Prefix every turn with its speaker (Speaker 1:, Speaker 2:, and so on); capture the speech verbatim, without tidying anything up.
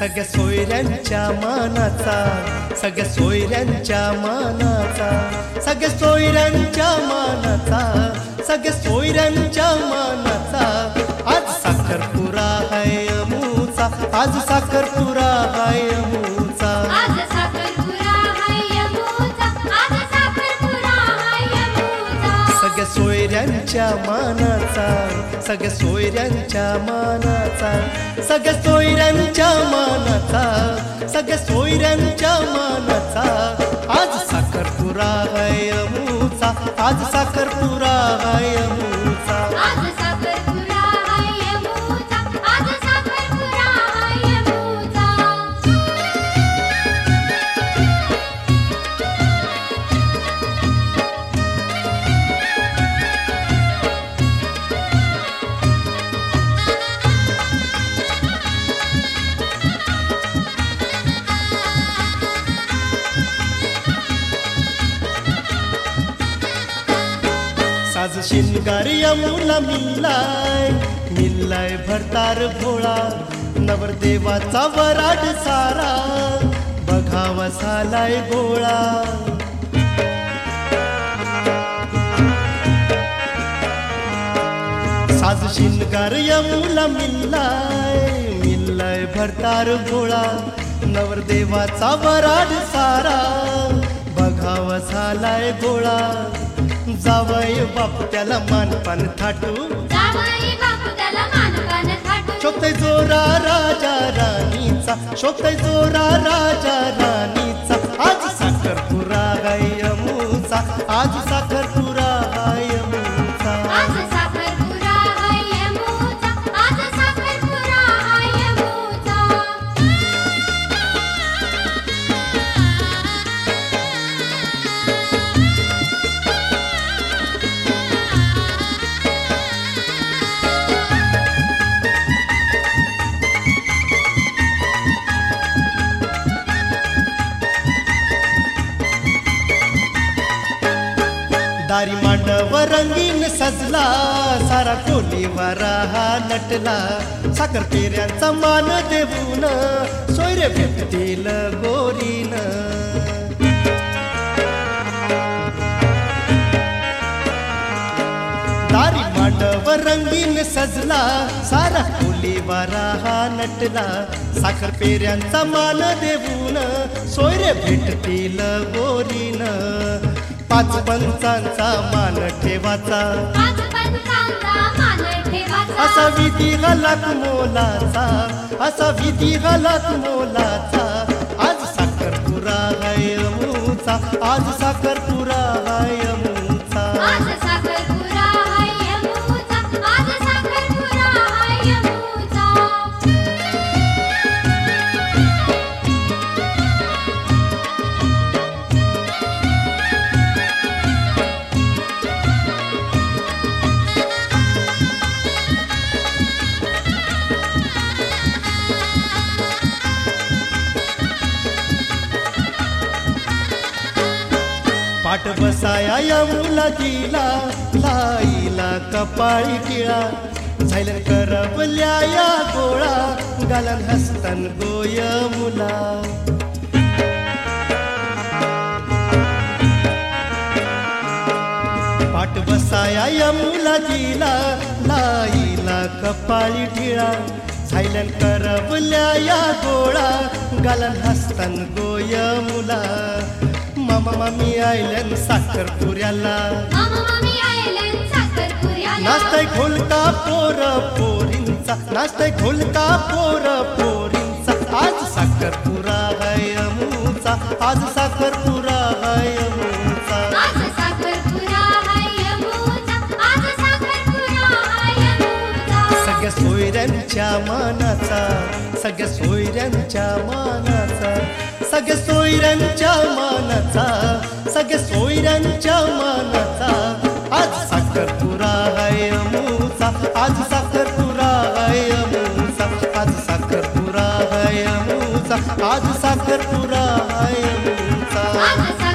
Speaker 1: सगळ्या सोयऱ्यांच्या मानाचा, सगळ्या सोयऱ्यांच्या मानाचा, सगळ्या सोयऱ्यांच्या मानाचा, सगळ्या सोयऱ्यांच्या मानाचा। आज साखरपुरा हाय अमूचा, आज साखरपुरा हाय अमूचा,
Speaker 2: आज साखरपुरा हाय अमूचा, आज साखरपुरा हाय अमूचा।
Speaker 1: सगळ्या सोयऱ्यांच्या मानाचा, सगळ्या सोयऱ्यांच्या मानाचा, सगळ्या सोयऱ्यांच्या मानाचा, सगळ्या सोयऱ्यांच्या मानाचा। आज साखरपुरा हाय अमूचा, आज साखरपुरा हाय अमूचा,
Speaker 2: आज साखरपुरा हाय अमूचा, आज साखरपुरा हाय अमूचा।
Speaker 1: साज शिंगार यमुला मिल्लाय, मिल्लाय भरतार भोळा, नवरदेवाचा वराड सारा बघावा झालाय गोळा। साज शिंगार यमुला मिल्लाय, मिल्लाय भरतार भोळा, नवरदेवाचा वराड सारा बघावा झालाय गोळा। जावई बाप त्याला मानपान थाटू,
Speaker 2: जावई बापू त्याला मानपान थाटू,
Speaker 1: शोभतय जोरा राजा राणीचा, शोभतय जोरा राजा राणीचा। आज साखरपुरा हाय अमूचा, आज साखरपुरा हाय अमूचा,
Speaker 2: आज साखरपुरा हाय अमूचा, आज साखरपुरा हाय अमूचा। दारी मांडव रंगीन सजला, सारा कोलीवारा हा नटला, साखर पेऱ्यांचा मान देऊन सोयरे भेटतील गोरीन। दारी मांडव रंगीन सजला, सारा कोलीवारा हा नटला, साखर पेऱ्यांचा मान देऊन सोयरे भेटतील गोरीन। पाच पंचांचा मान ठेवाचा, पाच पंचांचा मान ठेवाचा,
Speaker 1: असा विधी घालात मोलाचा, असा विधी घालात मोलाचा। आज साखरपुरा हाय अमूचा, आज साखरपुरा हाय अमूचा,
Speaker 2: आज साखरपुरा हाय अमूचा, आज साखरपुरा हाय अमूचा।
Speaker 1: पाठ बसाया यमुला दिला, लाईला कपाळी टिळा, झायलन करपल्या या गोळा, गालन हसतन गोय मुला। पाठ बसाया यमुला दिला, लाईला कपाळी टिळा, झायलन करपल्या या गोळा, गालन हसतन गोय मुला। मामा मामी आयलन साखरपुऱ्याला,
Speaker 2: मामा मामी आयलन साखरपुऱ्याला,
Speaker 1: नाचतय घोलका पोर पोरींचा, नाचतय घोलका पोर पोरींचा। आज साखरपुरा हाय अमूचा, आज साखरपुरा हाय अमूचा,
Speaker 2: आज साखरपुरा हाय अमूचा, आज साखरपुरा हाय अमूचा।
Speaker 1: सगळ्या सोयऱ्यांच्या मानाचा, सगळ्या सोयऱ्यांच्या मानाचा, सगळ्या सोयऱ्यांच्या मानाचा, सगळ्या सोयऱ्यांच्या मानाचा। आज साखरपुरा हाय अमूचा, आज साखरपुरा हाय अमूचा, आज साखरपुरा हाय अमूचा, आज साखरपुरा हाय अमूचा।
Speaker 2: आज